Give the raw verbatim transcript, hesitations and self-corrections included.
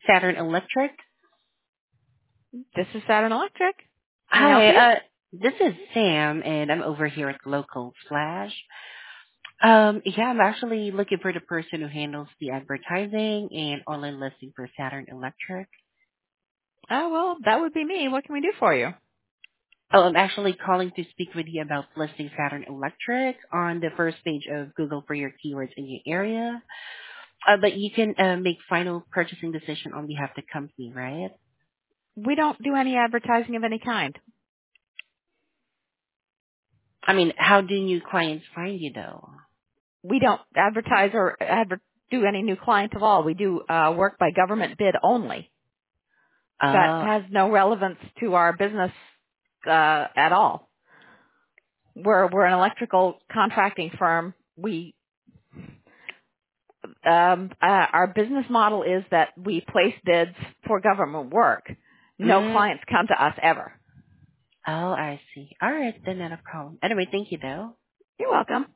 Saturn Electric. This is Saturn Electric. Can I help Hi, you? uh, this is Sam, and I'm over here at Local Flash. Um, yeah, I'm actually looking for the person who handles the advertising and online listing for Saturn Electric. Oh, well, that would be me. What can we do for you? Oh, I'm actually calling to speak with you about listing Saturn Electric on the first page of Google for your keywords in your area. Uh, but you can uh, make final purchasing decision on behalf of the company, right? We don't do any advertising of any kind. I mean, how do new clients find you though? We don't advertise or adver- do any new clients at all. We do uh, work by government bid only. That Oh, has no relevance to our business uh, at all. We're we're an electrical contracting firm. We um, uh, our business model is that we place bids for government work. No mm, clients come to us ever. oh, I see. All right, then not a problem. Anyway, thank you though. You're welcome.